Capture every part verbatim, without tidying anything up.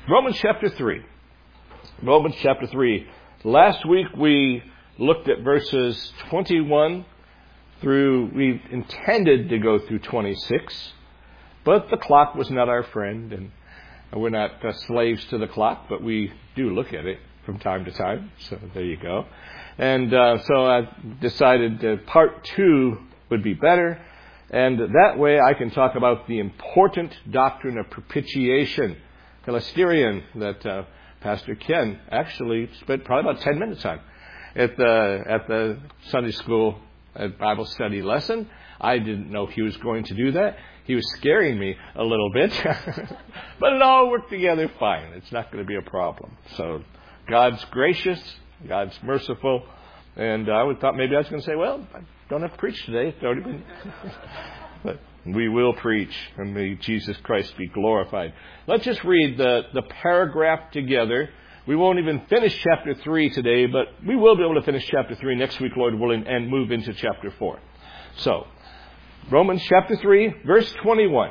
Romans chapter three. Romans chapter three. Last week we looked at verses twenty-one through, we intended to go through twenty-six, but the clock was not our friend, and we're not uh, slaves to the clock, but we do look at it from time to time. So there you go. And uh, so I decided that part two would be better, and that way I can talk about the important doctrine of propitiation, Hilasterion, that uh, Pastor Ken actually spent probably about ten minutes on at the at the Sunday school uh, Bible study lesson. I didn't know he was going to do that. He was scaring me a little bit, but it all worked together fine. It's not going to be a problem. So God's gracious, God's merciful, and I would thought maybe I was going to say, well, I don't have to preach today. It's already been. But we will preach, and may Jesus Christ be glorified. Let's just read the, the paragraph together. We won't even finish chapter three today, but we will be able to finish chapter three next week, Lord willing, and move into chapter four. So, Romans chapter three, verse twenty-one.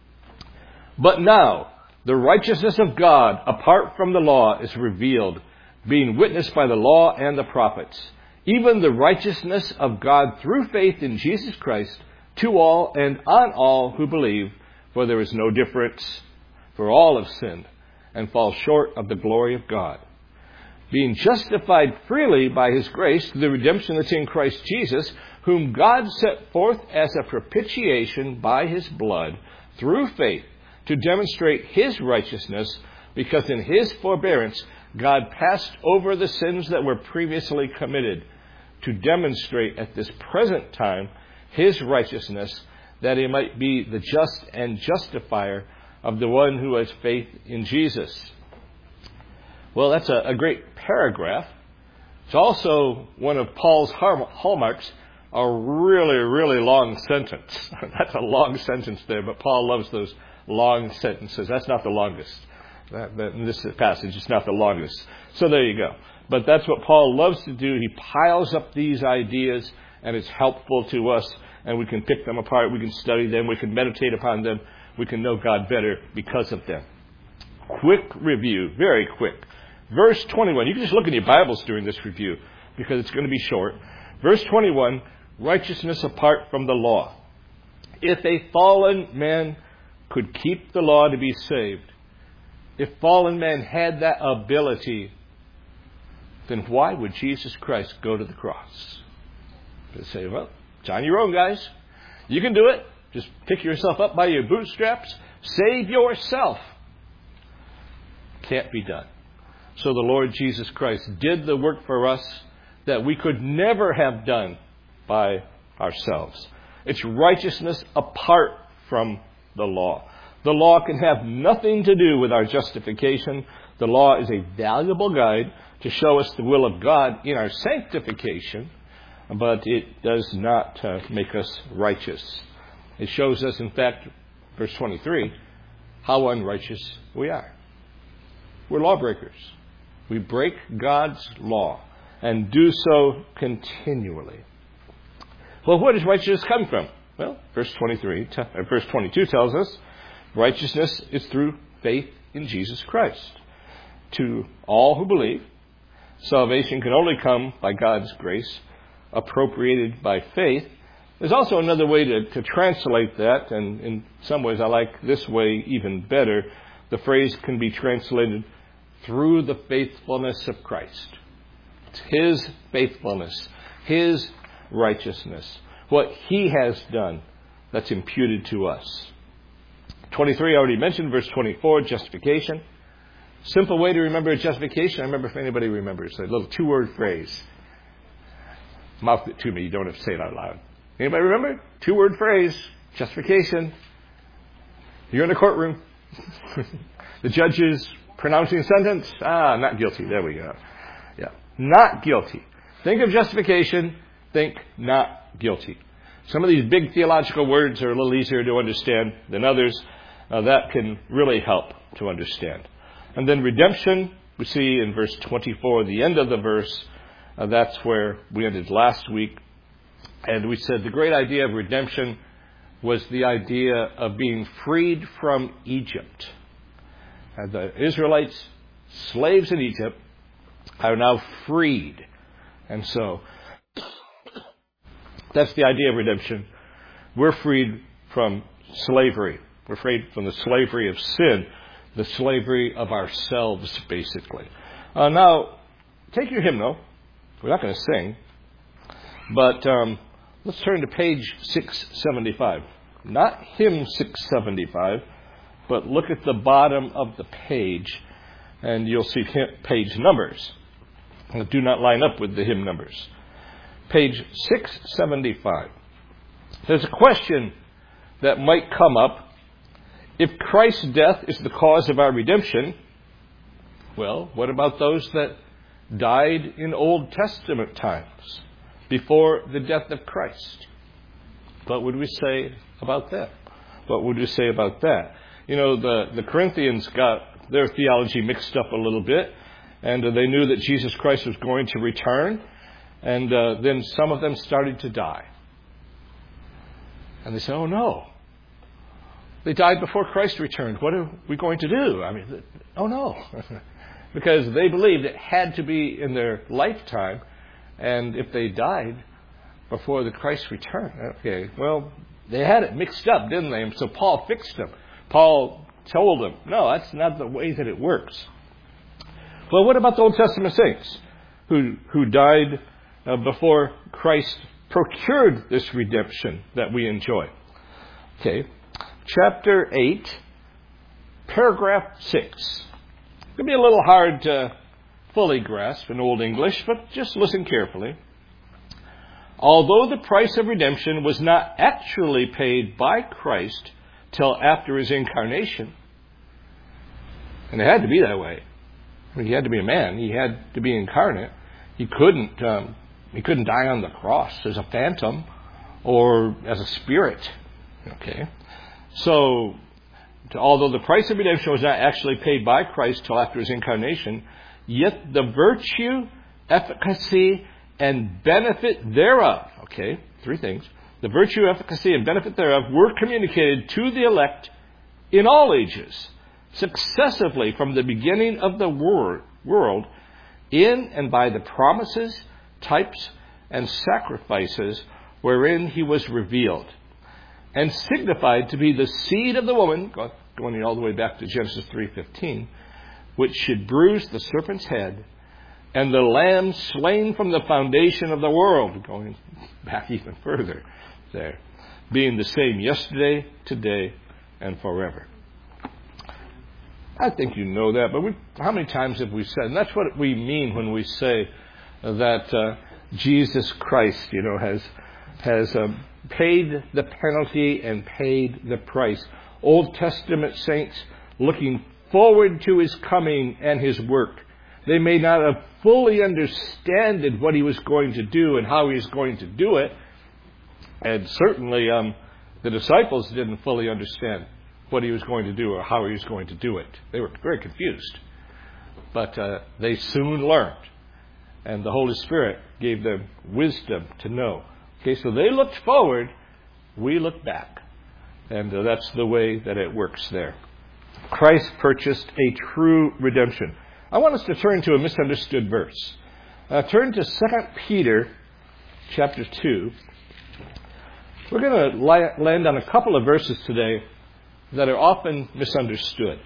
But now, the righteousness of God, apart from the law, is revealed, being witnessed by the law and the prophets, even the righteousness of God through faith in Jesus Christ, to all and on all who believe, for there is no difference, for all have sinned and fall short of the glory of God, being justified freely by His grace through the redemption that's in Christ Jesus, whom God set forth as a propitiation by His blood through faith to demonstrate His righteousness, because in His forbearance God passed over the sins that were previously committed, to demonstrate at this present time His righteousness, that He might be the just and justifier of the one who has faith in Jesus. Well, that's a, a great paragraph. It's also one of Paul's hallmarks, a really, really long sentence. That's a long sentence there, but Paul loves those long sentences. That's not the longest. That, that, in this passage, it's not the longest. So there you go. But that's what Paul loves to do. He piles up these ideas, and it's helpful to us, and we can pick them apart, we can study them, we can meditate upon them, we can know God better because of them. Quick review, very quick. Verse twenty-one, you can just look in your Bibles during this review, because it's going to be short. Verse twenty-one, righteousness apart from the law. If a fallen man could keep the law to be saved, if fallen man had that ability, then why would Jesus Christ go to the cross? They say, well, it's on your own, guys. You can do it. Just pick yourself up by your bootstraps. Save yourself. Can't be done. So the Lord Jesus Christ did the work for us that we could never have done by ourselves. It's righteousness apart from the law. The law can have nothing to do with our justification. The law is a valuable guide to show us the will of God in our sanctification, but it does not uh, make us righteous. It shows us, in fact, verse twenty-three, how unrighteous we are. We're lawbreakers. We break God's law and do so continually. Well, where does righteousness come from? Well, verse twenty-three, t- uh, verse twenty-two tells us righteousness is through faith in Jesus Christ. To all who believe, salvation can only come by God's grace, appropriated by faith. There's also another way to, to translate that, and in some ways I like this way even better. The phrase can be translated through the faithfulness of Christ. It's His faithfulness, His righteousness, what He has done that's imputed to us. twenty-three, I already mentioned, verse twenty-four, justification. Simple way to remember justification. I remember if anybody remembers, a little two-word phrase. Mouth it to me. You don't have to say it out loud. Anybody remember? Two-word phrase. Justification. You're in a courtroom. The judge is pronouncing sentence. Ah, not guilty. There we go. Yeah. Not guilty. Think of justification. Think not guilty. Some of these big theological words are a little easier to understand than others. Uh, that can really help to understand. And then redemption, we see in verse twenty-four, the end of the verse. Uh, that's where we ended last week. And we said the great idea of redemption was the idea of being freed from Egypt. And the Israelites, slaves in Egypt, are now freed. And so, that's the idea of redemption. We're freed from slavery. We're freed from the slavery of sin, the slavery of ourselves, basically. Uh, now, take your hymnal. We're not going to sing. But um, let's turn to page six seventy-five. Not hymn six seventy-five, but look at the bottom of the page, and you'll see page numbers that do not line up with the hymn numbers. Page six seventy-five. There's a question that might come up. If Christ's death is the cause of our redemption, well, what about those that died in Old Testament times before the death of Christ? What would we say about that? What would we say about that? You know, the, the Corinthians got their theology mixed up a little bit, and uh, they knew that Jesus Christ was going to return, and uh, then some of them started to die. And they said, oh no, they died before Christ returned. What are we going to do? I mean, oh no. Because they believed it had to be in their lifetime, and if they died before the Christ returned, okay, well, they had it mixed up, didn't they? And so Paul fixed them. Paul told them, no, that's not the way that it works. Well, what about the Old Testament saints who who died uh, before Christ procured this redemption that we enjoy? Okay, chapter eight, paragraph six. It's going to be a little hard to fully grasp in Old English, but just listen carefully. Although the price of redemption was not actually paid by Christ till after his incarnation, and it had to be that way. I mean, he had to be a man. He had to be incarnate. He couldn't. Um, he couldn't die on the cross as a phantom or as a spirit. Okay. So, to, although the price of redemption was not actually paid by Christ till after his incarnation, yet the virtue, efficacy, and benefit thereof. Okay, three things. The virtue, efficacy, and benefit thereof were communicated to the elect in all ages, successively from the beginning of the wor- world, in and by the promises, types, and sacrifices wherein he was revealed, and signified to be the seed of the woman, going all the way back to Genesis three fifteen, which should bruise the serpent's head, and the Lamb slain from the foundation of the world, going back even further there, being the same yesterday, today, and forever. I think you know that, but we, how many times have we said, and that's what we mean when we say that uh, Jesus Christ, you know, has has um, paid the penalty and paid the price. Old Testament saints looking forward to his coming and his work. They may not have fully understood what he was going to do and how he was going to do it. And certainly um, the disciples didn't fully understand what he was going to do or how he was going to do it. They were very confused. But uh, they soon learned. And the Holy Spirit gave them wisdom to know. Okay, so they looked forward. We look back. And uh, that's the way that it works there. Christ purchased a true redemption. I want us to turn to a misunderstood verse. Uh, turn to Second Peter chapter two. We're going to li- land on a couple of verses today that are often misunderstood.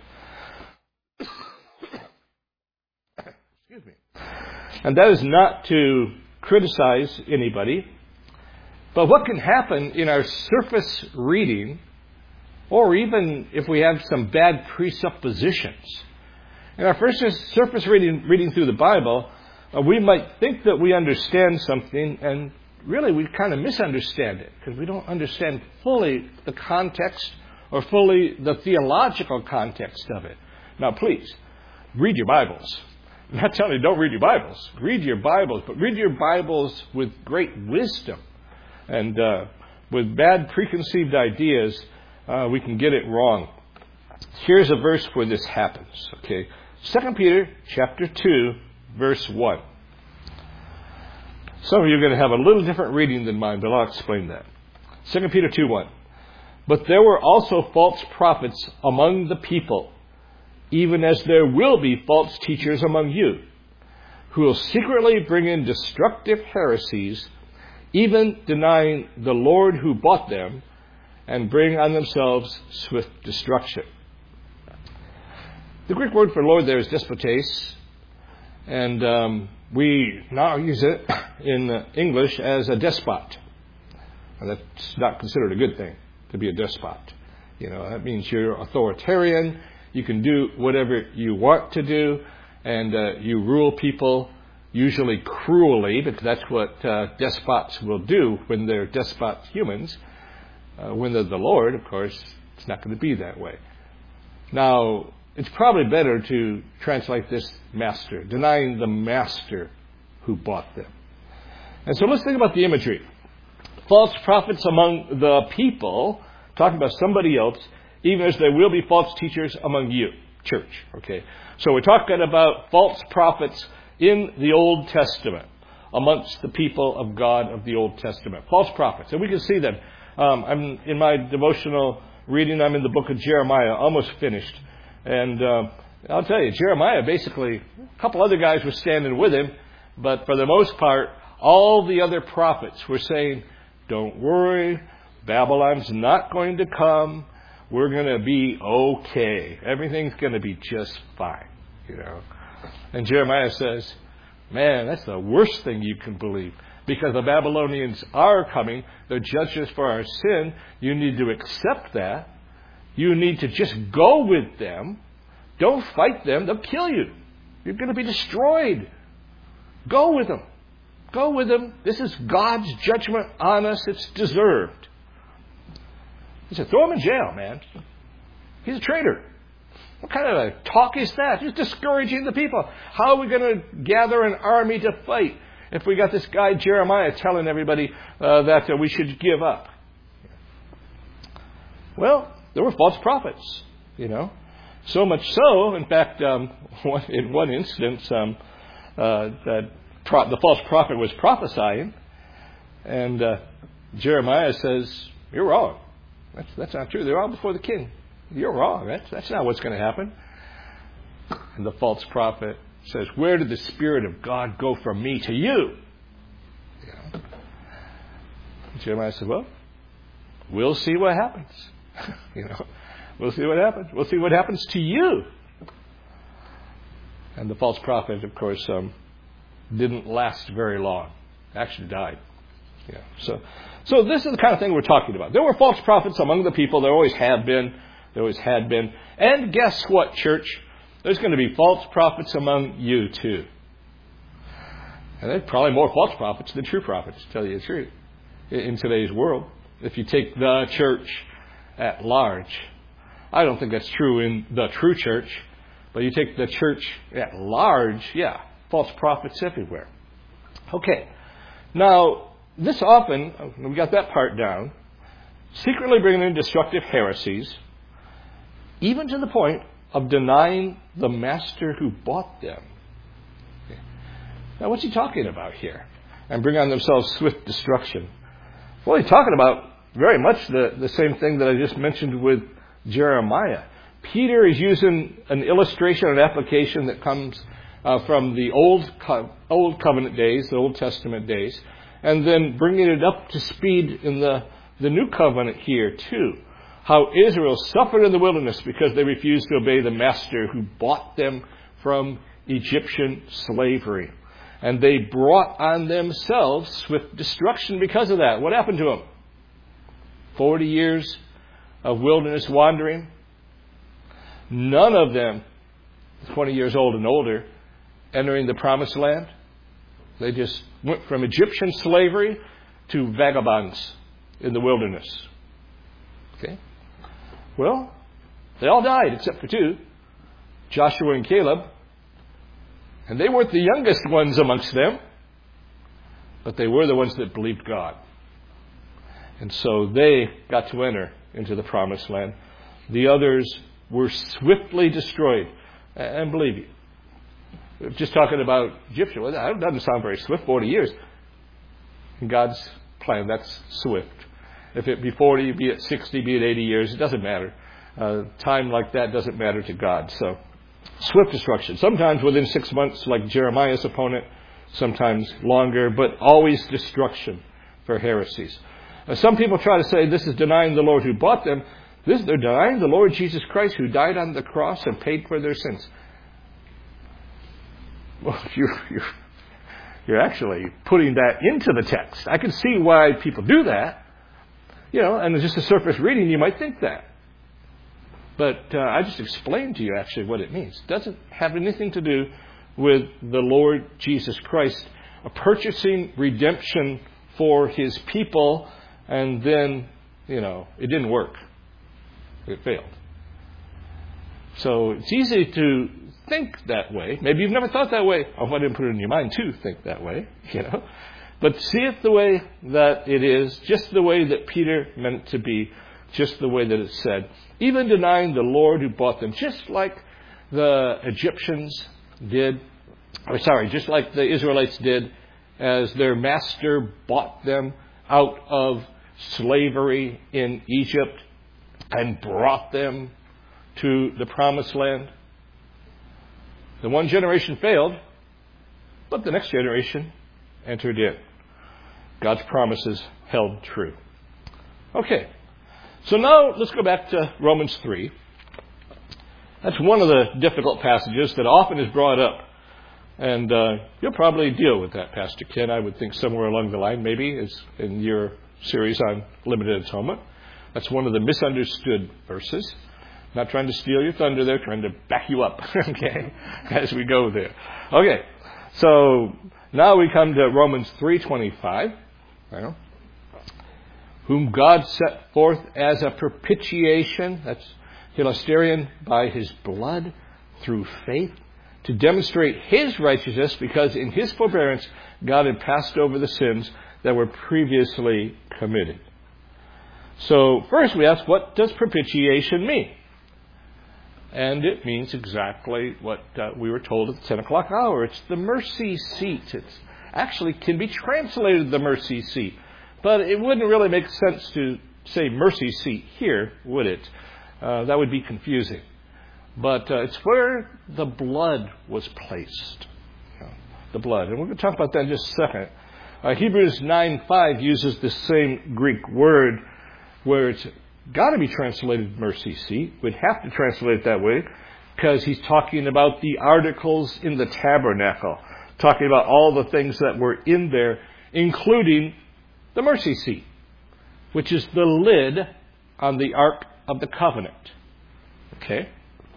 Excuse me. And that is not to criticize anybody, but what can happen in our surface reading, or even if we have some bad presuppositions. In our first surface reading, reading through the Bible, uh, we might think that we understand something, and really we kind of misunderstand it because we don't understand fully the context or fully the theological context of it. Now, please, read your Bibles. I'm not telling you don't read your Bibles. Read your Bibles, but read your Bibles with great wisdom. And uh, with bad preconceived ideas, uh, we can get it wrong. Here's a verse where this happens. Okay, Second Peter chapter two, verse one. Some of you are going to have a little different reading than mine, but I'll explain that. Second Peter two one. But there were also false prophets among the people, even as there will be false teachers among you, who will secretly bring in destructive heresies, even denying the Lord who bought them, and bring on themselves swift destruction. The Greek word for Lord there is despotes, and um, we now use it in English as a despot. And that's not considered a good thing, to be a despot. You know, that means you're authoritarian, you can do whatever you want to do, and uh, you rule people usually cruelly, because that's what uh, despots will do when they're despot humans. Uh, when they're the Lord, of course, it's not going to be that way. Now, it's probably better to translate this master, denying the master who bought them. And so let's think about the imagery. False prophets among the people, talking about somebody else, even as there will be false teachers among you, church. Okay, so we're talking about false prophets in the Old Testament, amongst the people of God of the Old Testament. False prophets, and we can see them. Um, I'm in my devotional reading. I'm in the book of Jeremiah, almost finished. And uh, I'll tell you, Jeremiah, basically, a couple other guys were standing with him, but for the most part, all the other prophets were saying, don't worry, Babylon's not going to come. We're going to be okay. Everything's going to be just fine, you know. And Jeremiah says, man, that's the worst thing you can believe, because the Babylonians are coming. They're judges for our sin. You need to accept that. You need to just go with them. Don't fight them. They'll kill you. You're going to be destroyed. Go with them. Go with them. This is God's judgment on us. It's deserved. He said, throw him in jail, man. He's a traitor. What kind of a talk is that? He's discouraging the people. How are we going to gather an army to fight if we got this guy Jeremiah telling everybody uh, that uh, we should give up? Well, there were false prophets, you know. So much so, in fact, um, in one instance, um, uh, that pro- the false prophet was prophesying, and uh, Jeremiah says, you're wrong. That's, that's not true. They're all before the king. You're wrong. That's, that's not what's going to happen. And the false prophet says, where did the Spirit of God go from me to you? You know? Jeremiah said, well, we'll see what happens. you know, we'll see what happens. We'll see what happens to you. And the false prophet, of course, um, didn't last very long. Actually died. Yeah. So, so this is the kind of thing we're talking about. There were false prophets among the people. There always have been. There always had been. And guess what, church? There's going to be false prophets among you too. And there's probably more false prophets than true prophets, to tell you the truth, in today's world. If you take the church at large. I don't think that's true in the true church, but you take the church at large, yeah, false prophets everywhere. Okay. Now, this often, we got that part down, secretly bringing in destructive heresies, even to the point of denying the master who bought them. Okay. Now, what's he talking about here? And bring on themselves swift destruction. Well, he's talking about very much the, the same thing that I just mentioned with Jeremiah. Peter is using an illustration, an application that comes uh, from the old co- old covenant days, the Old Testament days, and then bringing it up to speed in the, the new covenant here too. How Israel suffered in the wilderness because they refused to obey the master who bought them from Egyptian slavery. And they brought on themselves swift destruction because of that. What happened to them? Forty years of wilderness wandering. None of them, twenty years old and older, entering the promised land. They just went from Egyptian slavery to vagabonds in the wilderness. Okay? Well, they all died except for two, Joshua and Caleb. And they weren't the youngest ones amongst them, but they were the ones that believed God. And so they got to enter into the promised land. The others were swiftly destroyed. And believe you, just talking about Egyptian, well, that doesn't sound very swift, forty years. In God's plan, that's swift. If it be forty, be it sixty, be it eighty years, it doesn't matter. Uh, time like that doesn't matter to God. So Swift destruction. Sometimes within six months, like Jeremiah's opponent, sometimes longer, but always destruction for heresies. Uh, some people try to say this is denying the Lord who bought them. This, they're denying the Lord Jesus Christ who died on the cross and paid for their sins. Well, you're, you're, you're actually putting that into the text. I can see why people do that. You know, and just a surface reading, you might think that. But uh, I just explained to you actually what it means. It doesn't have anything to do with the Lord Jesus Christ purchasing redemption for his people, and then, you know, it didn't work. It failed. So it's easy to think that way. Maybe you've never thought that way. Oh, I didn't put it in your mind to think that way, you know. But see it the way that it is, just the way that Peter meant it to be, just the way that it's said. Even denying the Lord who bought them, just like the Egyptians did, or sorry, just like the Israelites did as their master bought them out of slavery in Egypt and brought them to the promised land. The one generation failed, but the next generation entered in. God's promises held true. Okay, so now let's go back to Romans three. That's one of the difficult passages that often is brought up. And uh, you'll probably deal with that, Pastor Ken, I would think somewhere along the line, maybe, is in your series on limited atonement. That's one of the misunderstood verses. Not trying to steal your thunder there, trying to back you up, okay, as we go there. Okay, so now we come to Romans three twenty-five, well, whom God set forth as a propitiation, that's hilasterion, by his blood through faith, to demonstrate his righteousness, because in his forbearance God had passed over the sins that were previously committed. So first we ask, what does propitiation mean? And it means exactly what uh, we were told at the ten o'clock hour. It's the mercy seat. It actually can be translated the mercy seat. But it wouldn't really make sense to say mercy seat here, would it? Uh, that would be confusing. But uh, it's where the blood was placed. You know, the blood. And we're going to talk about that in just a second. Uh, Hebrews nine five uses the same Greek word where it's got to be translated mercy seat. We'd have to translate it that way because he's talking about the articles in the tabernacle, talking about all the things that were in there, including the mercy seat, which is the lid on the Ark of the Covenant. Okay?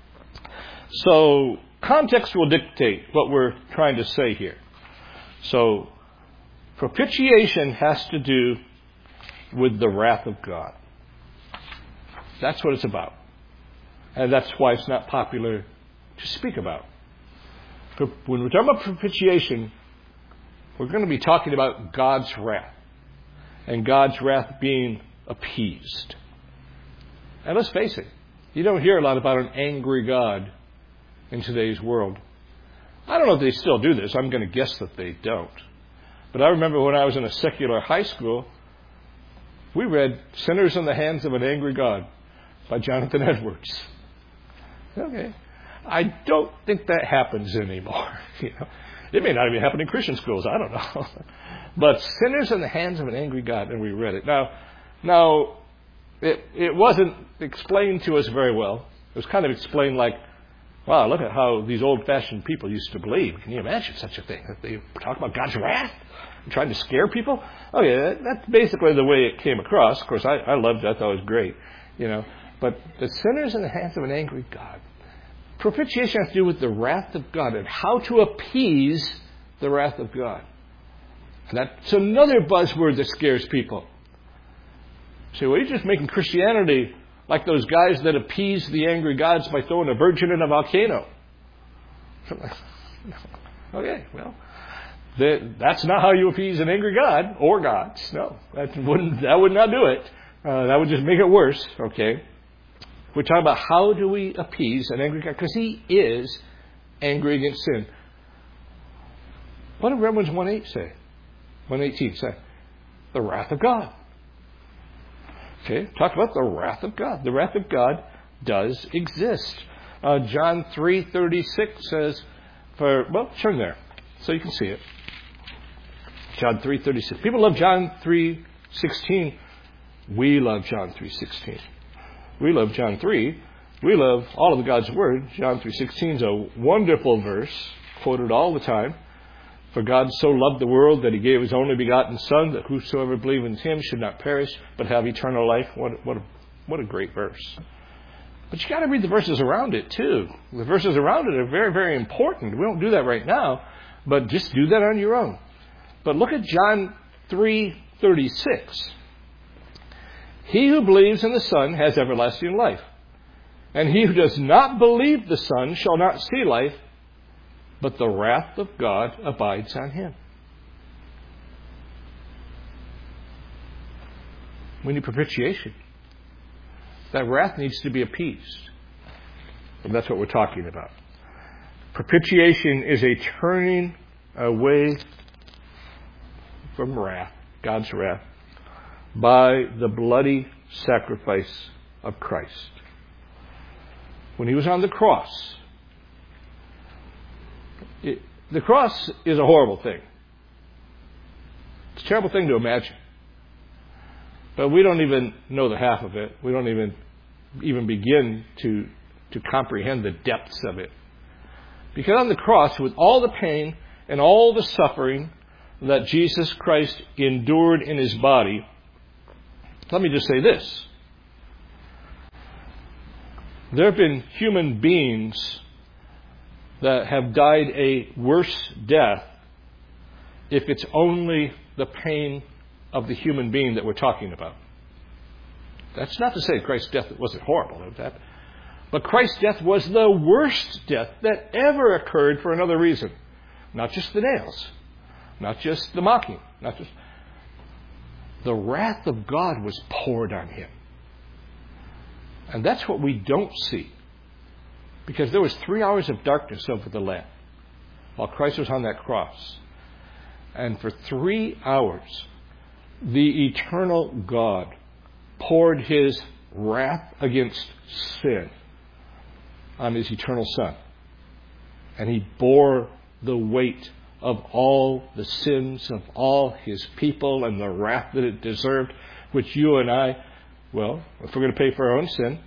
So context will dictate what we're trying to say here. So propitiation has to do with the wrath of God. That's what it's about. And that's why it's not popular to speak about. When we're talking about propitiation, we're going to be talking about God's wrath. And God's wrath being appeased. And let's face it, you don't hear a lot about an angry God in today's world. I don't know if they still do this. I'm going to guess that they don't. But I remember when I was in a secular high school, we read Sinners in the Hands of an Angry God by Jonathan Edwards. Okay. I don't think that happens anymore. You know, it may not even happen in Christian schools. I don't know. But Sinners in the Hands of an Angry God, and we read it. Now, now it, it wasn't explained to us very well. It was kind of explained like, wow, look at how these old-fashioned people used to believe. Can you imagine such a thing? That they talk about God's wrath? Trying to scare people? Okay, that, that's basically the way it came across. Of course, I, I loved it. I thought it was great. You know, but the sinners in the hands of an angry God. Propitiation has to do with the wrath of God and how to appease the wrath of God. And that's another buzzword that scares people. You say, well, you're just making Christianity like those guys that appease the angry gods by throwing a virgin in a volcano. Okay, well, that's not how you appease an angry God or gods. No, that wouldn't. That would not do it. Uh, that would just make it worse. Okay, we're talking about how do we appease an angry God, because he is angry against sin. What did Romans one eight say? one eighteen say, the wrath of God. Okay, talk about the wrath of God. The wrath of God does exist. Uh, John three thirty-six says, for, well, turn there so you can see it. John three thirty-six. People love John three sixteen. We love John three sixteen. We love John three. We love all of God's Word. John three sixteen is a wonderful verse, quoted all the time. For God so loved the world that he gave his only begotten Son, that whosoever believes in him should not perish, but have eternal life. What, what, a, what a great verse. But you got to read the verses around it too. The verses around it are very, very important. We don't do that right now, but just do that on your own. But look at John three thirty-six. He who believes in the Son has everlasting life. And he who does not believe the Son shall not see life, but the wrath of God abides on him. We need propitiation. That wrath needs to be appeased. And that's what we're talking about. Propitiation is a turning away from wrath, God's wrath, by the bloody sacrifice of Christ. When he was on the cross, it, the cross is a horrible thing. It's a terrible thing to imagine. But we don't even know the half of it. We don't even even begin to, to comprehend the depths of it. Because on the cross, with all the pain and all the suffering that Jesus Christ endured in his body, let me just say this. There have been human beings that have died a worse death if it's only the pain of the human being that we're talking about. That's not to say Christ's death wasn't horrible, but Christ's death was the worst death that ever occurred for another reason. Not just the nails, not just the mocking, not just... The wrath of God was poured on him. And that's what we don't see. Because there was three hours of darkness over the land while Christ was on that cross. And for three hours, the eternal God poured his wrath against sin on his eternal Son. And he bore the weight of all the sins of all his people and the wrath that it deserved, which you and I, well, if we're going to pay for our own sin,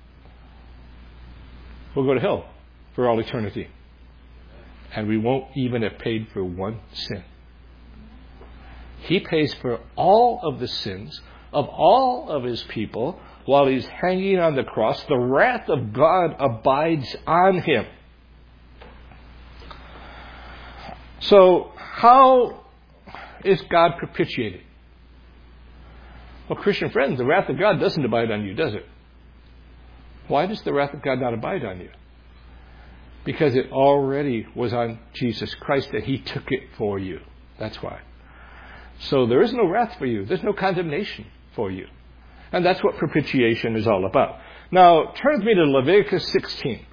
we'll go to hell for all eternity. And we won't even have paid for one sin. He pays for all of the sins of all of his people while he's hanging on the cross. The wrath of God abides on him. So, how is God propitiated? Well, Christian friends, the wrath of God doesn't abide on you, does it? Why does the wrath of God not abide on you? Because it already was on Jesus Christ, that he took it for you. That's why. So there is no wrath for you. There's no condemnation for you. And that's what propitiation is all about. Now, turn with me to Leviticus sixteen.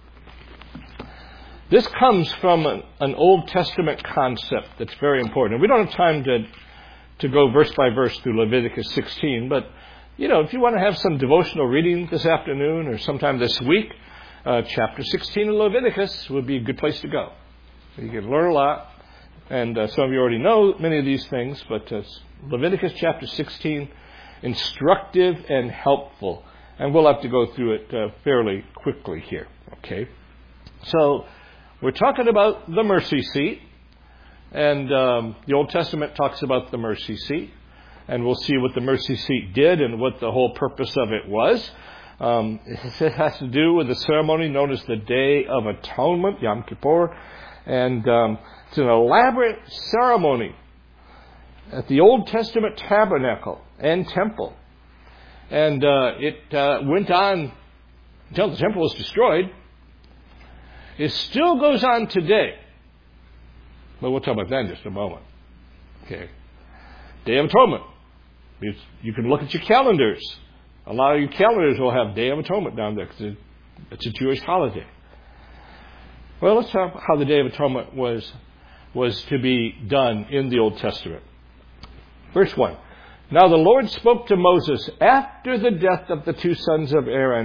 This comes from an, an Old Testament concept that's very important. We don't have time to, to go verse by verse through Leviticus sixteen, but, you know, if you want to have some devotional reading this afternoon or sometime this week, uh, chapter sixteen of Leviticus would be a good place to go. You can learn a lot, and uh, some of you already know many of these things, but uh, Leviticus chapter sixteen, instructive and helpful. And we'll have to go through it uh, fairly quickly here, okay? So, we're talking about the mercy seat, and um, the Old Testament talks about the mercy seat, and we'll see what the mercy seat did and what the whole purpose of it was. Um, it has to do with the ceremony known as the Day of Atonement, Yom Kippur, and um, it's an elaborate ceremony at the Old Testament tabernacle and temple, and uh, it uh, went on until the temple was destroyed. It still goes on today. But we'll talk about that in just a moment. Okay. Day of Atonement. It's, you can look at your calendars. A lot of your calendars will have Day of Atonement down there because it's a Jewish holiday. Well, let's talk about how the Day of Atonement was, was to be done in the Old Testament. Verse one. Now the Lord spoke to Moses after the death of the two sons of Aaron,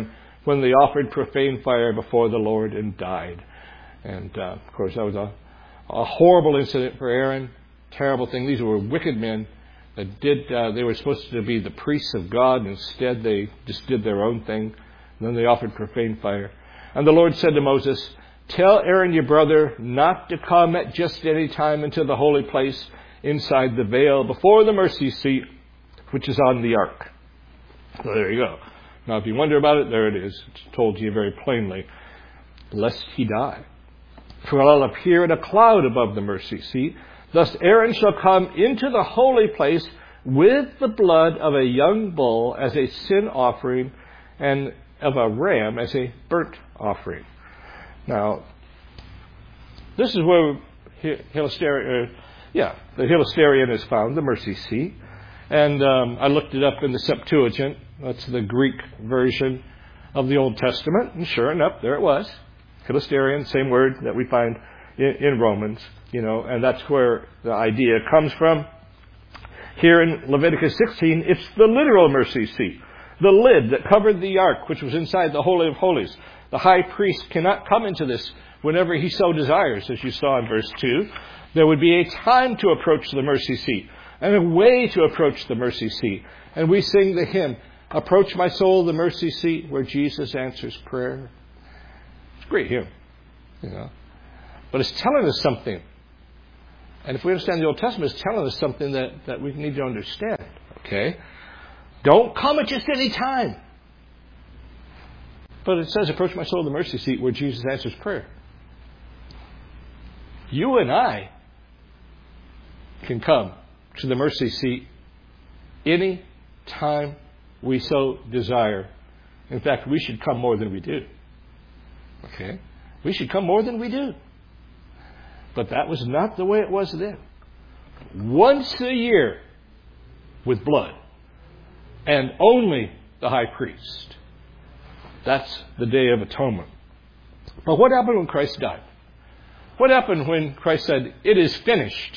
when they offered profane fire before the Lord and died. And, uh, of course, that was a, a horrible incident for Aaron. Terrible thing. These were wicked men that did, uh, they were supposed to be the priests of God. Instead, they just did their own thing. And then they offered profane fire. And the Lord said to Moses, "Tell Aaron your brother not to come at just any time into the holy place inside the veil before the mercy seat, which is on the ark." So there you go. Now, if you wonder about it, there it is. It's told to you very plainly. Lest he die. For I'll appear in a cloud above the mercy seat. Thus Aaron shall come into the holy place with the blood of a young bull as a sin offering and of a ram as a burnt offering. Now, this is where Hilasterion, uh, yeah, the Hilasterion is found, the mercy seat. And um, I looked it up in the Septuagint. That's the Greek version of the Old Testament. And sure enough, there it was. Hilasterion, same word that we find in, in Romans. You know, and that's where the idea comes from. Here in Leviticus sixteen, it's the literal mercy seat. The lid that covered the ark, which was inside the Holy of Holies. The high priest cannot come into this whenever he so desires, as you saw in verse two. There would be a time to approach the mercy seat and a way to approach the mercy seat. And we sing the hymn, "Approach my soul, the mercy seat where Jesus answers prayer." It's a great hymn, you know. But it's telling us something. And if we understand the Old Testament, it's telling us something that, that we need to understand. Okay? Don't come at just any time. But it says, "Approach my soul, the mercy seat where Jesus answers prayer." You and I can come to the mercy seat any time we so desire. In fact, we should come more than we do. Okay? We should come more than we do. But that was not the way it was then. Once a year with blood. And only the high priest. That's the Day of Atonement. But what happened when Christ died? What happened when Christ said, "It is finished"?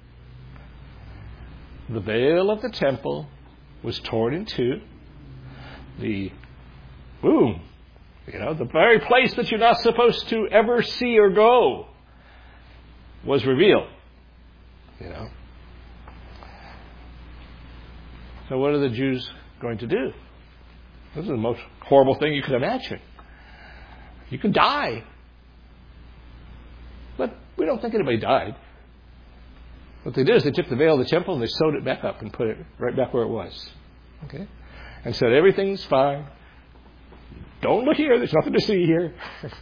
The veil of the temple was torn in two. The, boom, you know, the very place that you're not supposed to ever see or go was revealed. You know. So what are the Jews going to do? This is the most horrible thing you could imagine. You could die. But we don't think anybody died. What they did is they took the veil of the temple and they sewed it back up and put it right back where it was. Okay? And said, everything's fine. Don't look here. There's nothing to see here.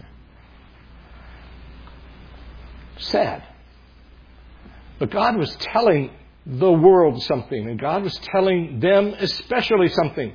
Sad. But God was telling the world something. And God was telling them especially something.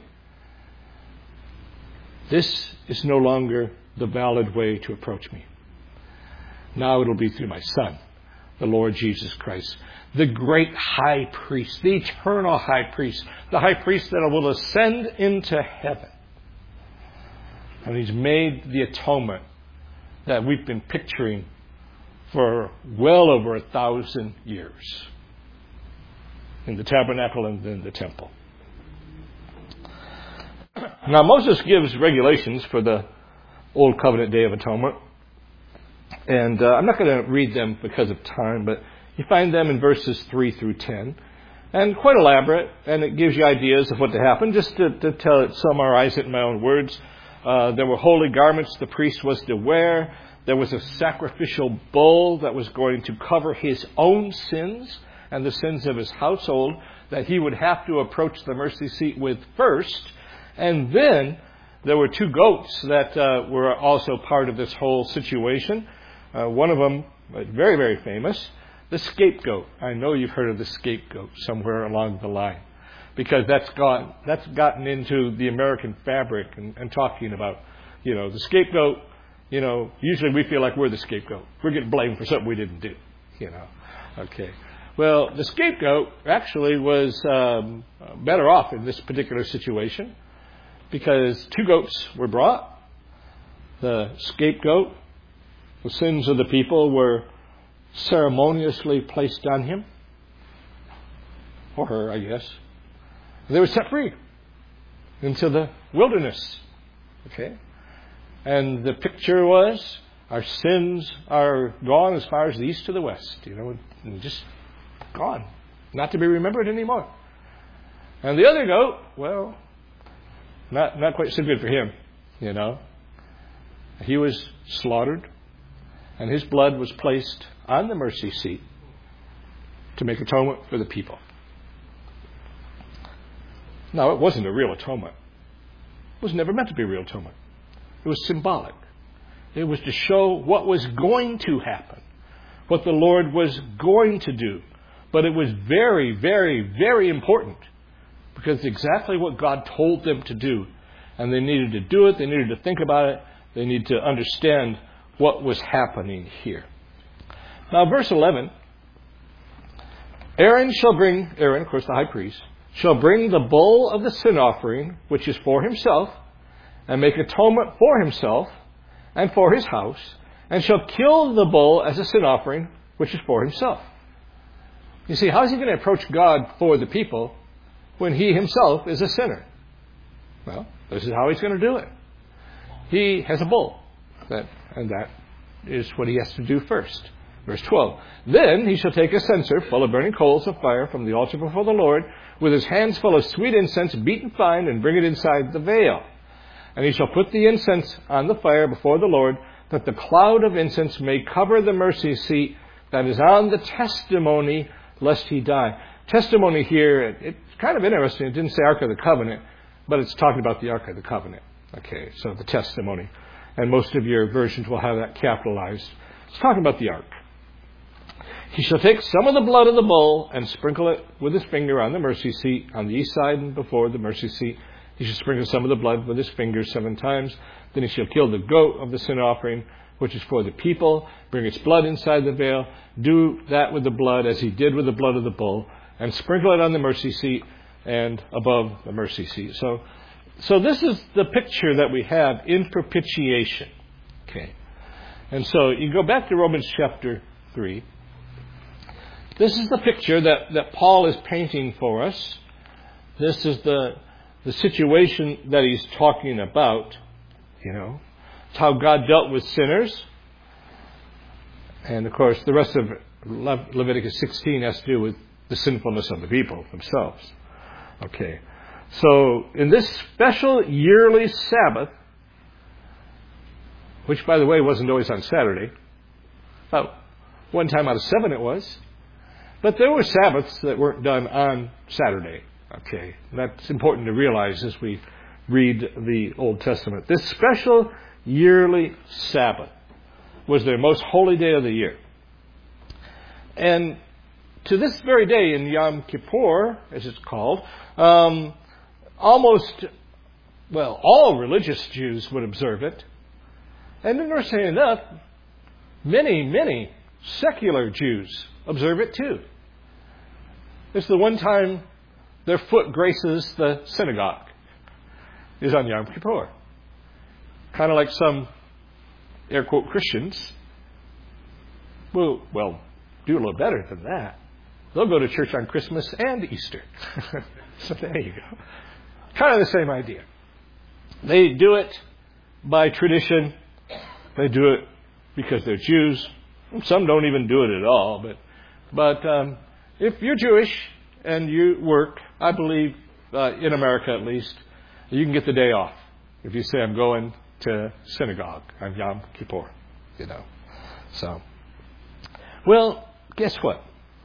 This is no longer the valid way to approach me. Now it'll be through my Son, the Lord Jesus Christ, the great high priest, the eternal high priest, the high priest that will ascend into heaven. And he's made the atonement that we've been picturing for well over a thousand years in the tabernacle and in the temple. Now Moses gives regulations for the Old Covenant Day of Atonement. And uh, I'm not going to read them because of time, but you find them in verses three through ten. And quite elaborate, and it gives you ideas of what to happen. Just to, to tell it, summarize it in my own words. Uh, there were holy garments the priest was to wear. There was a sacrificial bull that was going to cover his own sins and the sins of his household that he would have to approach the mercy seat with first. And then there were two goats that uh, were also part of this whole situation. Uh, one of them, very, very famous, the scapegoat. I know you've heard of the scapegoat somewhere along the line, because that's gone, that's gotten into the American fabric and, and talking about, you know, the scapegoat. You know, usually we feel like we're the scapegoat. We're getting blamed for something we didn't do, you know. Okay. Well, the scapegoat actually was um, better off in this particular situation because two goats were brought. The scapegoat, the sins of the people were ceremoniously placed on him, or her, I guess. They were set free into the wilderness. Okay? And the picture was, our sins are gone as far as the east to the west, you know, and just gone, not to be remembered anymore. And the other goat, well, not not quite so good for him, you know. He was slaughtered, and his blood was placed on the mercy seat to make atonement for the people. Now, it wasn't a real atonement. It was never meant to be a real atonement. It was symbolic. It was to show what was going to happen, what the Lord was going to do. But it was very, very, very important, because it's exactly what God told them to do. And they needed to do it. They needed to think about it. They needed to understand what was happening here. Now, verse eleven, Aaron shall bring, Aaron, of course, the high priest, shall bring the bull of the sin offering, which is for himself, and make atonement for himself and for his house, and shall kill the bull as a sin offering, which is for himself. You see, how is he going to approach God for the people when he himself is a sinner? Well, this is how he's going to do it. He has a bull, that, and that is what he has to do first. Verse twelve, then he shall take a censer full of burning coals of fire from the altar before the Lord, with his hands full of sweet incense beaten fine, and bring it inside the veil. And he shall put the incense on the fire before the Lord, that the cloud of incense may cover the mercy seat that is on the testimony, lest he die. Testimony here, it, it's kind of interesting. It didn't say Ark of the Covenant, but it's talking about the Ark of the Covenant. Okay, so the testimony. And most of your versions will have that capitalized. It's talking about the Ark. He shall take some of the blood of the bull and sprinkle it with his finger on the mercy seat, on the east side and before the mercy seat. He shall sprinkle some of the blood with his fingers seven times. Then he shall kill the goat of the sin offering, which is for the people. Bring its blood inside the veil. Do that with the blood as he did with the blood of the bull, and sprinkle it on the mercy seat and above the mercy seat. So, so this is the picture that we have in propitiation. Okay, and so you go back to Romans chapter three. This is the picture that, that Paul is painting for us. This is the the situation that he's talking about, you know. It's how God dealt with sinners. And, of course, the rest of Le- Leviticus sixteen has to do with the sinfulness of the people themselves. Okay. So, in this special yearly Sabbath, which, by the way, wasn't always on Saturday. About one time out of seven it was. But there were Sabbaths that weren't done on Saturday. Okay, that's important to realize as we read the Old Testament. This special yearly Sabbath was their most holy day of the year. And to this very day in Yom Kippur, as it's called, um, almost, well, all religious Jews would observe it. And interestingly enough, many, many secular Jews observe it too. It's the one time their foot graces the synagogue is on Yom Kippur. Kind of like some, air quote, Christians will, well, do a little better than that. They'll go to church on Christmas and Easter. So there you go. Kind of the same idea. They do it by tradition. They do it because they're Jews. Some don't even do it at all. But, but um, if you're Jewish and you work, I believe, uh, in America at least, you can get the day off if you say, I'm going to synagogue on Yom Kippur, you know. So, well, guess what?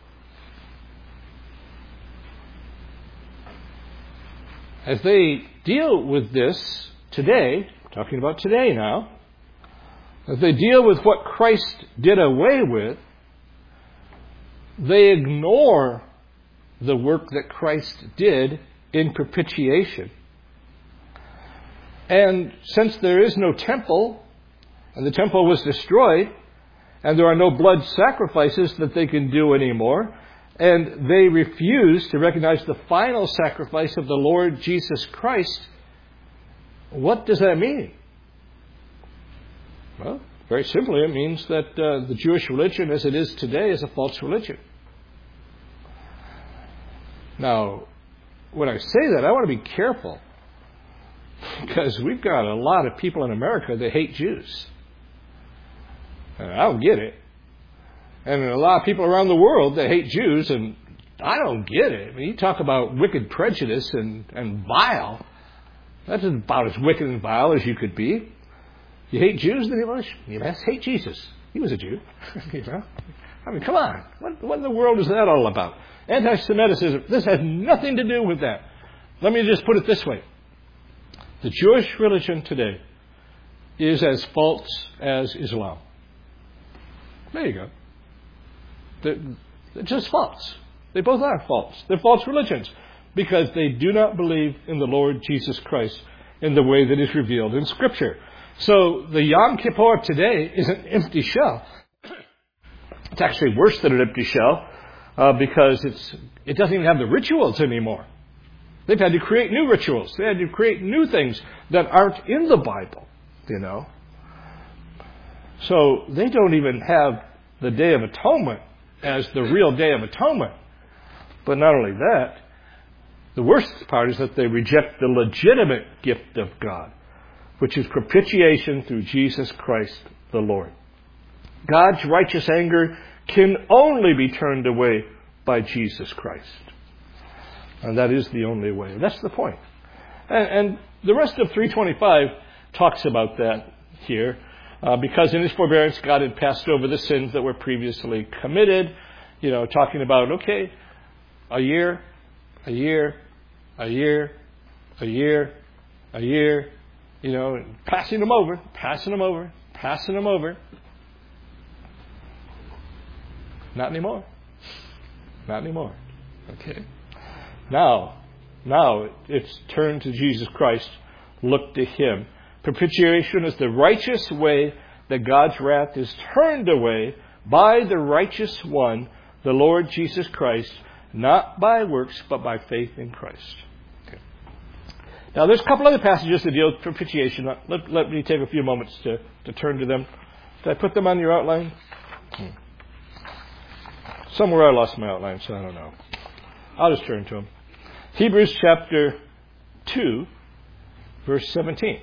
As they deal with this today, talking about today now, as they deal with what Christ did away with, they ignore the work that Christ did in propitiation. And since there is no temple, and the temple was destroyed, and there are no blood sacrifices that they can do anymore, and they refuse to recognize the final sacrifice of the Lord Jesus Christ, what does that mean? Well, very simply, it means that uh, the Jewish religion as it is today is a false religion. Now, when I say that, I want to be careful. Because we've got a lot of people in America that hate Jews. And I don't get it. And a lot of people around the world that hate Jews, and I don't get it. I mean, you talk about wicked prejudice and, and vile. That's about as wicked and vile as you could be. You hate Jews, then you must, you must hate Jesus. He was a Jew. You know? I mean, come on. What, what in the world is that all about? Anti-Semitism, this has nothing to do with that. Let me just put it this way. The Jewish religion today is as false as Islam. There you go. They're, they're just false. They both are false. They're false religions because they do not believe in the Lord Jesus Christ in the way that is revealed in Scripture. So the Yom Kippur today is an empty shell. It's actually worse than an empty shell uh, because it's it doesn't even have the rituals anymore. They've had to create new rituals. They had to create new things that aren't in the Bible, you know. So they don't even have the Day of Atonement as the real Day of Atonement. But not only that, the worst part is that they reject the legitimate gift of God, which is propitiation through Jesus Christ the Lord. God's righteous anger can only be turned away by Jesus Christ. And that is the only way. That's the point. And, and the rest of three twenty-five talks about that here. Uh, because in his forbearance, God had passed over the sins that were previously committed. You know, talking about, okay, a year, a year, a year, a year, a year. You know, passing them over, passing them over, passing them over. Not anymore. Not anymore. Okay. Now, now it's turned to Jesus Christ. Look to Him. Propitiation is the righteous way that God's wrath is turned away by the righteous one, the Lord Jesus Christ, not by works, but by faith in Christ. Okay. Now, there's a couple other passages that deal with propitiation. Let, let me take a few moments to, to turn to them. Did I put them on your outline? Hmm. Somewhere I lost my outline, so I don't know. I'll just turn to them. Hebrews chapter two, verse seventeen.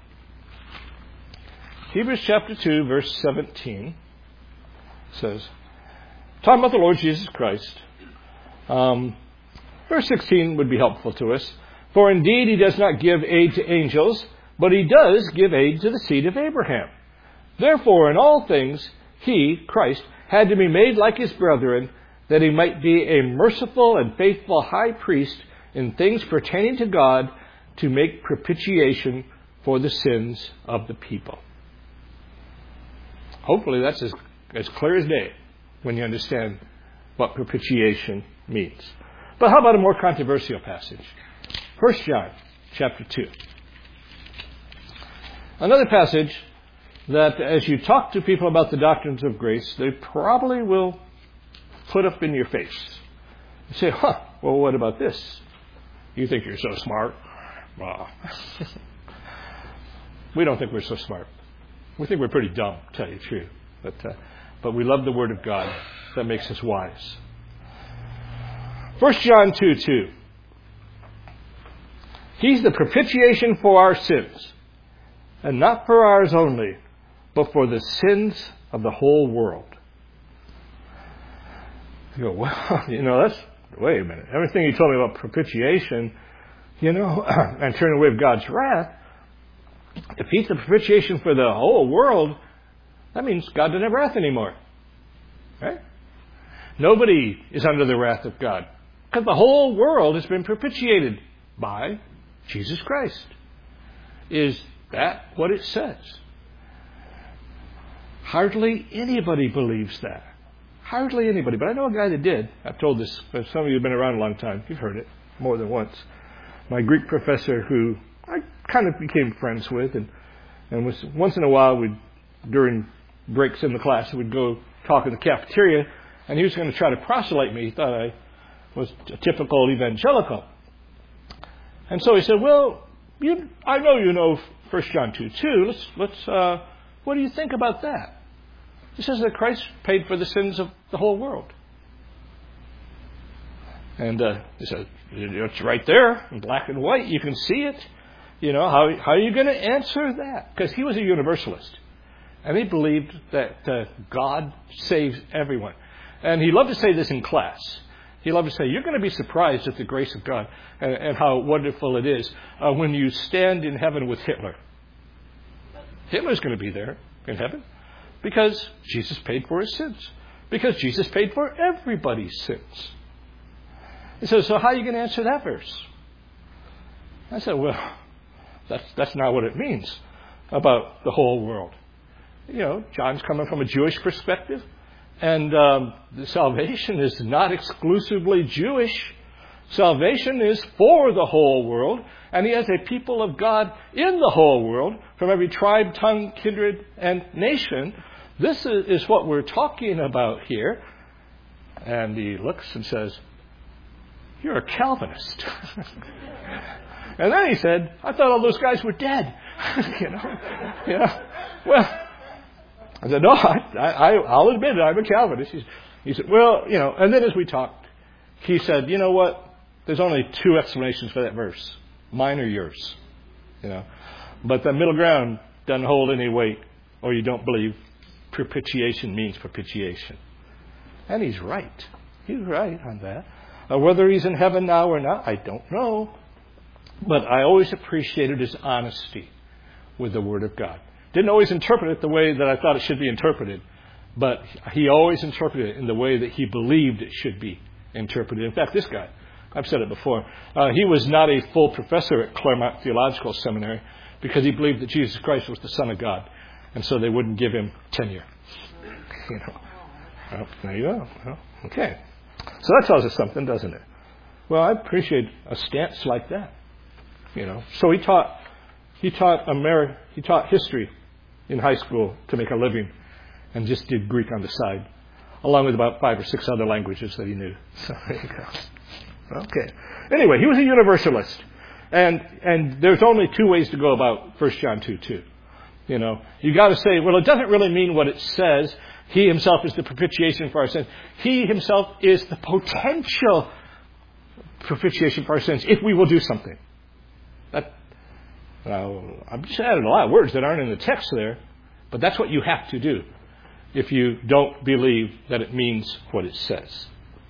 Hebrews chapter two, verse seventeen says, talking about the Lord Jesus Christ, um, verse sixteen would be helpful to us. For indeed He does not give aid to angels, but He does give aid to the seed of Abraham. Therefore, in all things, He, Christ, had to be made like His brethren, that He might be a merciful and faithful high priest in things pertaining to God, to make propitiation for the sins of the people. Hopefully that's as, as clear as day when you understand what propitiation means. But how about a more controversial passage? First John chapter two. Another passage that as you talk to people about the doctrines of grace, they probably will put up in your face. You say, huh, well, what about this? You think you're so smart? Well, we don't think we're so smart. We think we're pretty dumb, to tell you the truth. But, uh, but we love the Word of God. That makes us wise. First John two two. He's the propitiation for our sins, and not for ours only, but for the sins of the whole world. You go, well, you know, that's, wait a minute. Everything you told me about propitiation, you know, and turning away of God's wrath, if He's the propitiation for the whole world, that means God doesn't have wrath anymore. Right? Nobody is under the wrath of God, because the whole world has been propitiated by Jesus Christ. Is that what it says? Hardly anybody believes that. Hardly anybody. But I know a guy that did. I've told this, but some of you have been around a long time. You've heard it more than once. My Greek professor, who I kind of became friends with, and, and was once in a while, we'd, during breaks in the class, we'd go talk in the cafeteria, and he was going to try to proselyte me. He thought I was a typical evangelical. And so he said, well, you, I know you know First John two two. Let's, let's, uh, what do you think about that? He says that Christ paid for the sins of the whole world. And uh, he said, it's right there in black and white. You can see it. You know, how, how are you going to answer that? Because he was a universalist. And he believed that uh, God saves everyone. And he loved to say this in class. He loved to say, you're going to be surprised at the grace of God and, and how wonderful it is uh, when you stand in heaven with Hitler. Hitler's going to be there in heaven because Jesus paid for his sins. Because Jesus paid for everybody's sins. He says, so how are you going to answer that verse? I said, well, that's, that's not what it means about the whole world. You know, John's coming from a Jewish perspective. And um, the salvation is not exclusively Jewish. Salvation is for the whole world. And he has a people of God in the whole world, from every tribe, tongue, kindred, and nation. This is, is what we're talking about here. And he looks and says, you're a Calvinist. And then he said, I thought all those guys were dead. you know, you know. Well, I said, no, I, I, I'll admit it, I'm a Calvinist. He, he said, well, you know, and then as we talked, he said, you know what? There's only two explanations for that verse. Mine or yours. You know. But the middle ground doesn't hold any weight, or you don't believe propitiation means propitiation. And he's right. He's right on that. Uh, whether he's in heaven now or not, I don't know. But I always appreciated his honesty with the Word of God. Didn't always interpret it the way that I thought it should be interpreted, but he always interpreted it in the way that he believed it should be interpreted. In fact, this guy, I've said it before, uh, he was not a full professor at Claremont Theological Seminary because he believed that Jesus Christ was the Son of God, and so they wouldn't give him tenure. You know, well, there you go. Well, okay, so that tells us something, doesn't it? Well, I appreciate a stance like that. You know, so he taught he taught Ameri- he taught history in high school to make a living, and just did Greek on the side, along with about five or six other languages that he knew. So there you go. Okay. Anyway, he was a universalist, and and there's only two ways to go about First John two two. You know, you got to say, well, it doesn't really mean what it says. He himself is the propitiation for our sins. He himself is the potential propitiation for our sins if we will do something. That, now, I'm just adding a lot of words that aren't in the text there, but that's what you have to do if you don't believe that it means what it says.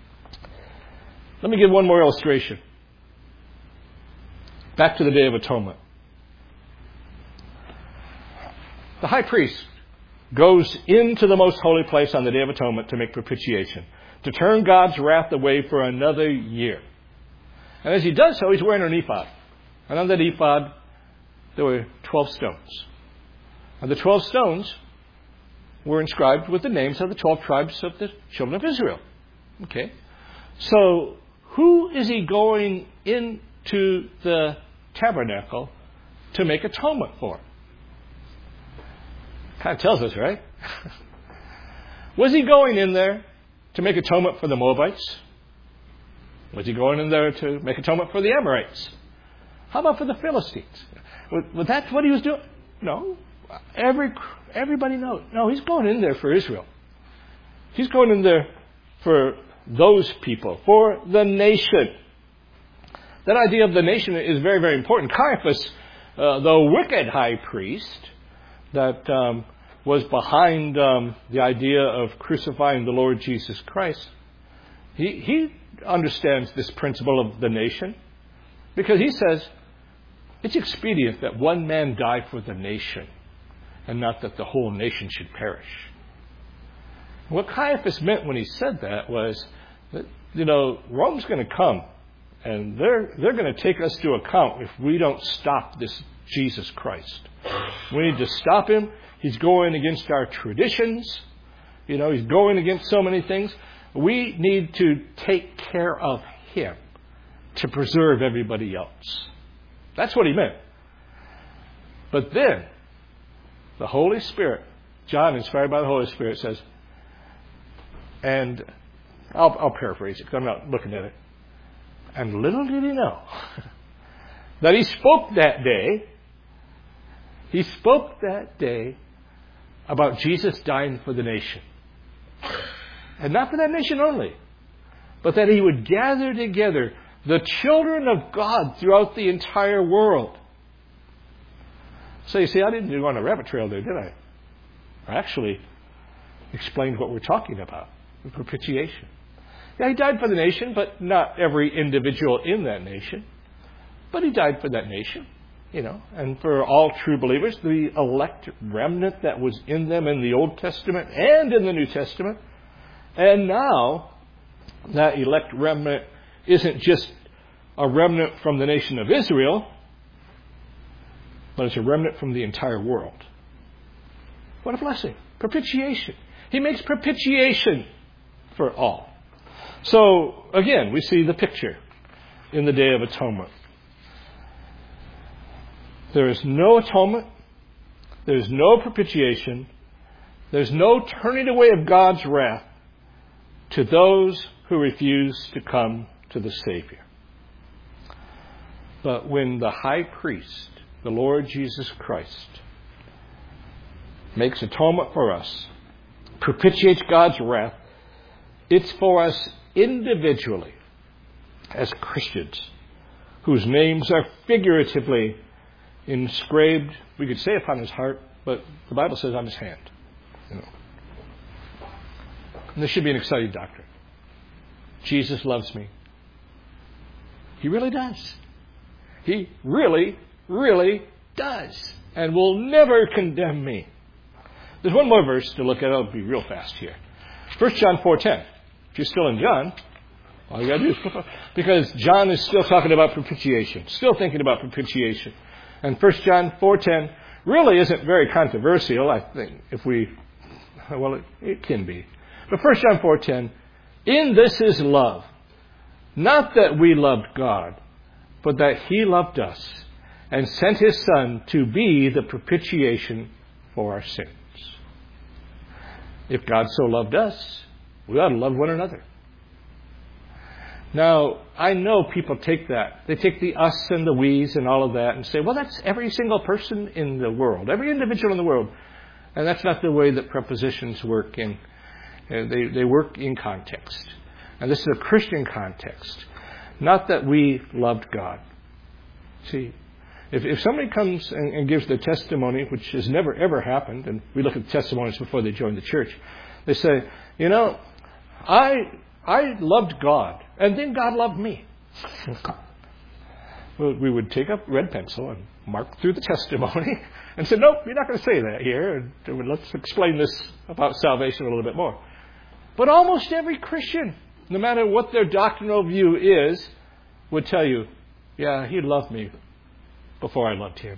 Let me give one more illustration. Back to the Day of Atonement. The high priest goes into the most holy place on the Day of Atonement to make propitiation, to turn God's wrath away for another year. And as he does so, he's wearing an ephod. And on that ephod, there were twelve stones. And the twelve stones were inscribed with the names of the twelve tribes of the children of Israel. Okay? So, who is he going into the tabernacle to make atonement for? Kind of tells us, right? Was he going in there to make atonement for the Moabites? Was he going in there to make atonement for the Amorites? How about for the Philistines? Was that what he was doing? No. Every everybody knows. No, he's going in there for Israel. He's going in there for those people, for the nation. That idea of the nation is very, very important. Caiaphas, uh, the wicked high priest that um, was behind um, the idea of crucifying the Lord Jesus Christ, he, he understands this principle of the nation because he says it's expedient that one man die for the nation and not that the whole nation should perish. What Caiaphas meant when he said that was that, you know, Rome's going to come and they're they're going to take us to account if we don't stop this Jesus Christ. We need to stop him. He's going against our traditions. You know, he's going against so many things. We need to take care of him to preserve everybody else. That's what he meant. But then, the Holy Spirit, John, inspired by the Holy Spirit, says, and I'll, I'll paraphrase it because I'm not looking at it. And little did he know that he spoke that day, he spoke that day about Jesus dying for the nation. And not for that nation only, but that he would gather together the children of God throughout the entire world So you see, I didn't go on a rabbit trail there, did I? I actually explained what we're talking about, the propitiation. Yeah, he died for the nation, but not every individual in that nation. But he died for that nation, you know, and for all true believers, the elect remnant that was in them in the Old Testament and in the New Testament. And now, that elect remnant isn't just a remnant from the nation of Israel, but it's a remnant from the entire world. What a blessing. Propitiation. He makes propitiation for all. So, again, we see the picture in the Day of Atonement. There is no atonement. There is no propitiation. There's no turning away of God's wrath to those who refuse to come to the Savior. But when the high priest, the Lord Jesus Christ, makes atonement for us, propitiates God's wrath, it's for us individually, as Christians, whose names are figuratively inscribed, we could say upon his heart, but the Bible says on his hand. You know. And this should be an exciting doctrine. Jesus loves me. He really does. He really, really does. And will never condemn me. There's one more verse to look at. I'll be real fast here. First John four ten. If you're still in John, all you got to do is... Because John is still talking about propitiation. Still thinking about propitiation. And First John four ten really isn't very controversial, I think, if we... Well, it, it can be. But First John four ten, in this is love. Not that we loved God, but that He loved us and sent His Son to be the propitiation for our sins. If God so loved us, we ought to love one another. Now, I know people take that. They take the us and the we's and all of that and say, well, that's every single person in the world, every individual in the world. And that's not the way that prepositions work. In, uh, they, they work in context. And this is a Christian context. Not that we loved God. See, if, if somebody comes and, and gives their testimony, which has never, ever happened, and we look at testimonies before they join the church, they say, you know, I I loved God, and then God loved me. Well, we would take a red pencil and mark through the testimony and say, nope, you're not going to say that here. And let's explain this about salvation a little bit more. But almost every Christian, no matter what their doctrinal view is, would tell you, yeah, He loved me before I loved Him.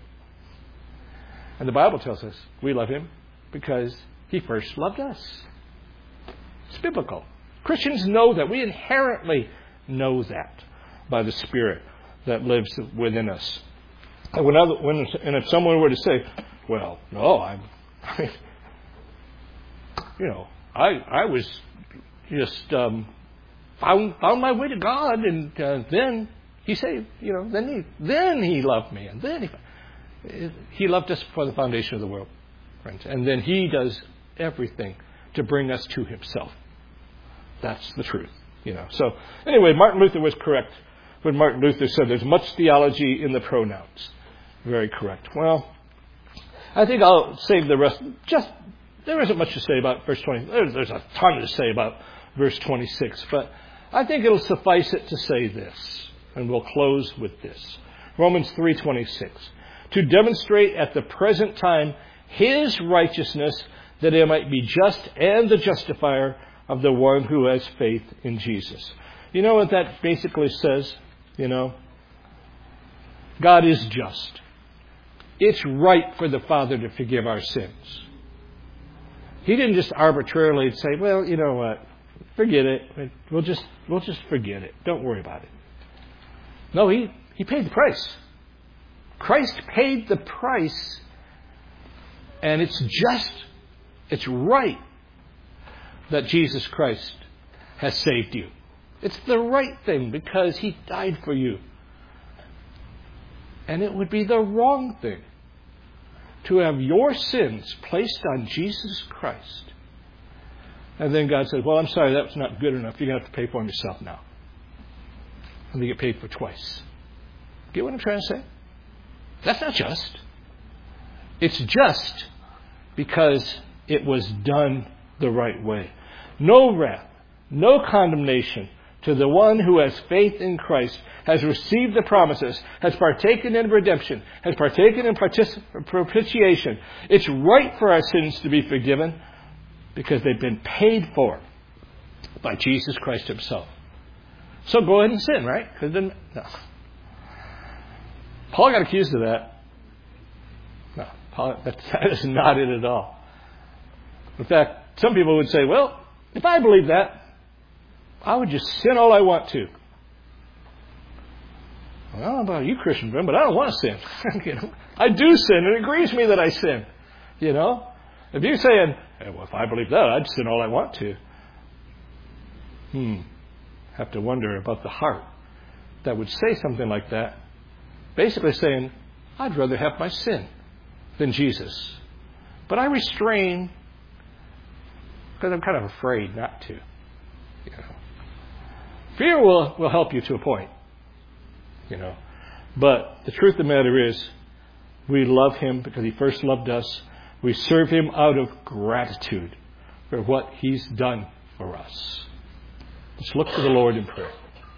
And the Bible tells us we love Him because He first loved us. It's biblical. Christians know that. We inherently know that by the Spirit that lives within us. And when, other, when and if someone were to say, well, no, I'm, I mean, you know, I I was just um, found found my way to God, and uh, then He saved, you know, then He then He loved me, and then He He loved us before the foundation of the world, friends, and then He does everything to bring us to Himself. That's the truth, you know. So anyway, Martin Luther was correct when Martin Luther said there's much theology in the pronouns. Very correct. Well, I think I'll save the rest. Just there isn't much to say about verse twenty. There's, there's a ton to say about verse twenty-six, but I think it'll suffice it to say this, and we'll close with this. Romans three twenty-six. To demonstrate at the present time His righteousness, that He might be just and the justifier of the one who has faith in Jesus. You know what that basically says? You know, God is just. It's right for the Father to forgive our sins. He didn't just arbitrarily say, well, you know what, forget it. We'll just we'll just forget it. Don't worry about it. No, he, he paid the price. Christ paid the price, and it's just, it's right that Jesus Christ has saved you. It's the right thing because He died for you. And it would be the wrong thing to have your sins placed on Jesus Christ. And then God says, well, I'm sorry, that's not good enough. You're going to have to pay for them yourself now. And they get paid for twice. Get what I'm trying to say? That's not just. It's just because it was done the right way. No wrath, no condemnation to the one who has faith in Christ, has received the promises, has partaken in redemption, has partaken in particip- propitiation. It's right for our sins to be forgiven because they've been paid for by Jesus Christ himself. So go ahead and sin, right? Because then, no. Paul got accused of that. No, Paul, that, that is not it at all. In fact, some people would say, well, if I believe that, I would just sin all I want to. Well, I don't know about you, Christian friend, but I don't want to sin. you know? I do sin, and it grieves me that I sin. You know? If you're saying, hey, well, if I believe that, I'd sin all I want to. Hmm. Have to wonder about the heart that would say something like that. Basically saying, I'd rather have my sin than Jesus. But I restrain because I'm kind of afraid not to. You know. Fear will, will help you to a point. You know. But the truth of the matter is, we love him because he first loved us. We serve him out of gratitude for what he's done for us. Let's look to the Lord in prayer.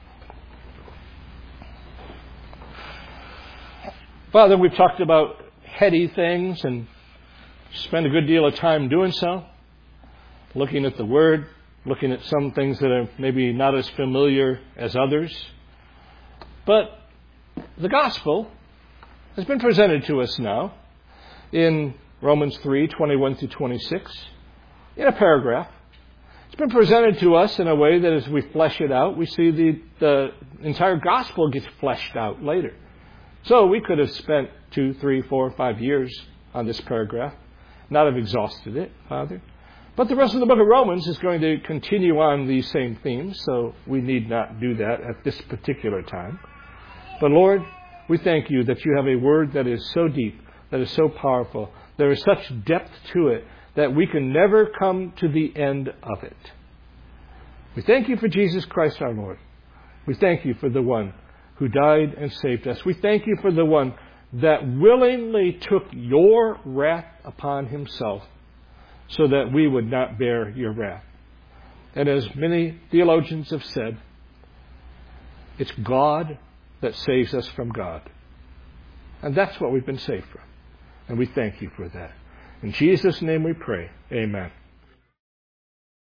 Father, we've talked about heady things and spent a good deal of time doing so. Looking at the Word, looking at some things that are maybe not as familiar as others. But the gospel has been presented to us now in Romans three, twenty-one through twenty-six, in a paragraph. It's been presented to us in a way that as we flesh it out, we see the, the entire gospel gets fleshed out later. So we could have spent two, three, four, five years on this paragraph, not have exhausted it, Father. But the rest of the book of Romans is going to continue on these same themes, so we need not do that at this particular time. But Lord, we thank you that you have a word that is so deep, that is so powerful. There is such depth to it that we can never come to the end of it. We thank you for Jesus Christ our Lord. We thank you for the one who died and saved us. We thank you for the one that willingly took your wrath upon himself so that we would not bear your wrath. And as many theologians have said, it's God that saves us from God. And that's what we've been saved from. And we thank you for that. In Jesus' name we pray. Amen.